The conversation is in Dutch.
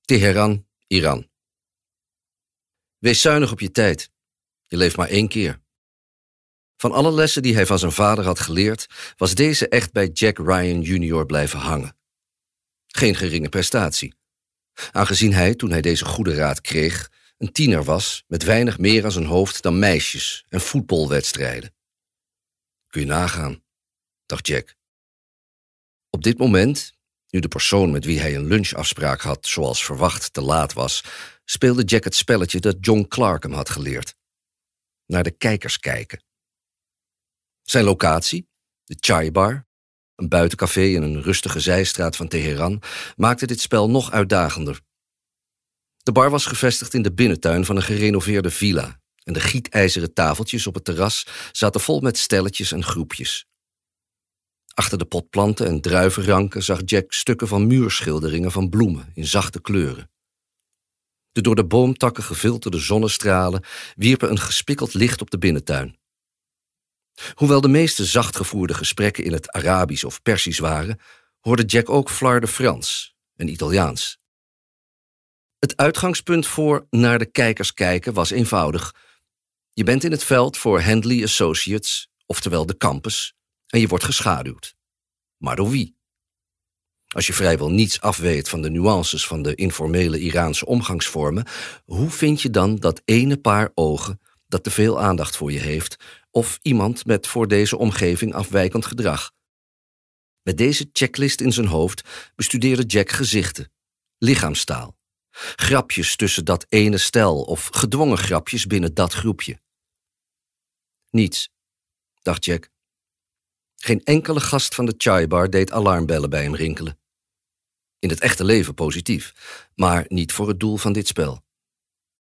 Teheran, Iran. Wees zuinig op je tijd. Je leeft maar 1 keer. Van alle lessen die hij van zijn vader had geleerd, was deze echt bij Jack Ryan Jr. blijven hangen. Geen geringe prestatie. Aangezien hij, toen hij deze goede raad kreeg, een tiener was met weinig meer aan zijn hoofd dan meisjes en voetbalwedstrijden. Kun je nagaan, dacht Jack. Op dit moment, nu de persoon met wie hij een lunchafspraak had, zoals verwacht, te laat was, speelde Jack het spelletje dat John Clark hem had geleerd. Naar de kijkers kijken. Zijn locatie, de Chai Bar, een buitencafé in een rustige zijstraat van Teheran, maakte dit spel nog uitdagender. De bar was gevestigd in de binnentuin van een gerenoveerde villa en de gietijzeren tafeltjes op het terras zaten vol met stelletjes en groepjes. Achter de potplanten en druivenranken zag Jack stukken van muurschilderingen van bloemen in zachte kleuren. De door de boomtakken gefilterde zonnestralen wierpen een gespikkeld licht op de binnentuin. Hoewel de meeste zachtgevoerde gesprekken in het Arabisch of Persisch waren, hoorde Jack ook flarde Frans en Italiaans. Het uitgangspunt voor naar de kijkers kijken was eenvoudig. Je bent in het veld voor Handley Associates, oftewel de campus, en je wordt geschaduwd. Maar door wie? Als je vrijwel niets afweet van de nuances van de informele Iraanse omgangsvormen, hoe vind je dan dat ene paar ogen dat te veel aandacht voor je heeft, of iemand met voor deze omgeving afwijkend gedrag? Met deze checklist in zijn hoofd bestudeerde Jack gezichten, lichaamstaal, grapjes tussen dat ene stel of gedwongen grapjes binnen dat groepje. Niets, dacht Jack. Geen enkele gast van de Chai Bar deed alarmbellen bij hem rinkelen. In het echte leven positief, maar niet voor het doel van dit spel.